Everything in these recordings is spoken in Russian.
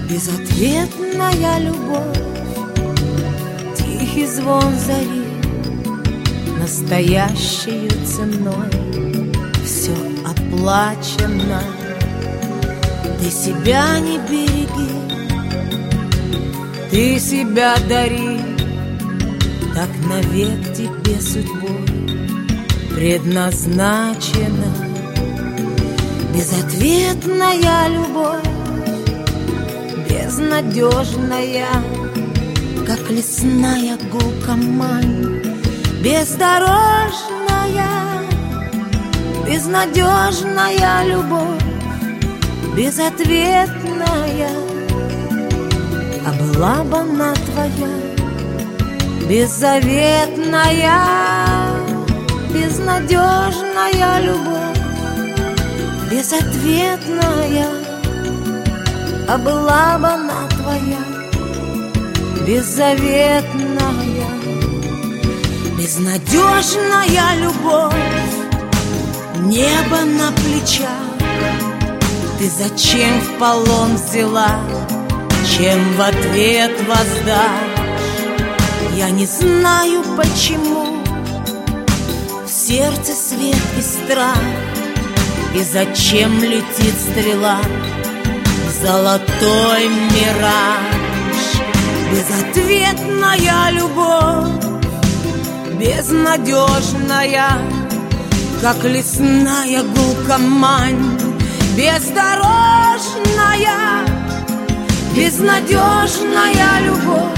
Безответная любовь, тихий звон зари, настоящей ценой все оплачено. Ты себя не береги, ты себя дари, так навек тебе судьбой предназначена. Безответная любовь, безнадежная, как лесная глухомань, бездорожная, безнадежная любовь, безответная. А была бы она твоя, беззаветная, безнадежная любовь, безответная. А была бы она твоя, беззаветная, безнадежная любовь, небо на плечах. Ты зачем в полон взяла, чем в ответ воздашь? Я не знаю почему, в сердце свет и страх. И зачем летит стрела, золотой мираж? Безответная любовь, безнадежная, как лесная глухомань, бездорожная, безнадежная любовь,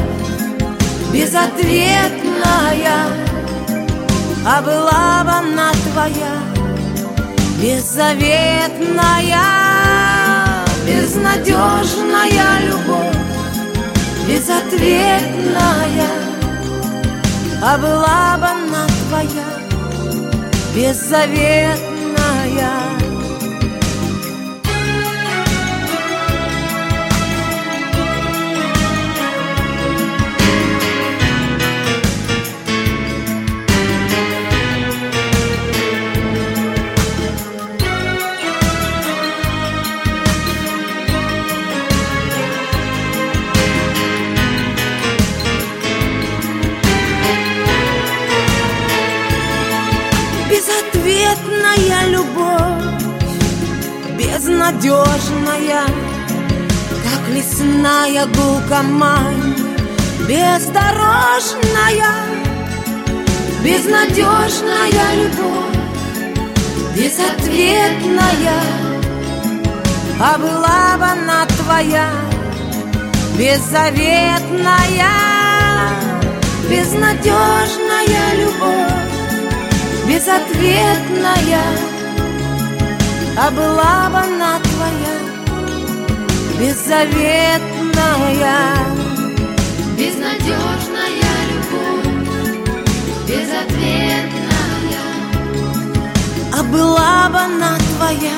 безответная. А была бы она твоя, беззаветная, безнадежная любовь, безответная. А была бы она твоя, беззаветная. Безответная любовь, безнадежная, как лесная глухомань, бездорожная, безнадежная любовь, безответная. А была бы она твоя, беззаветная, безнадежная любовь, безответная. А была бы она твоя, беззаветная, безнадежная любовь, безответная. А была бы она твоя,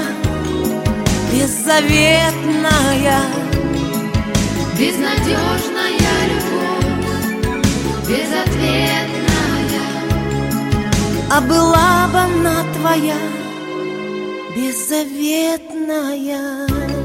беззаветная, безнадежная любовь, безответная. А была бы она твоя, беззаветная.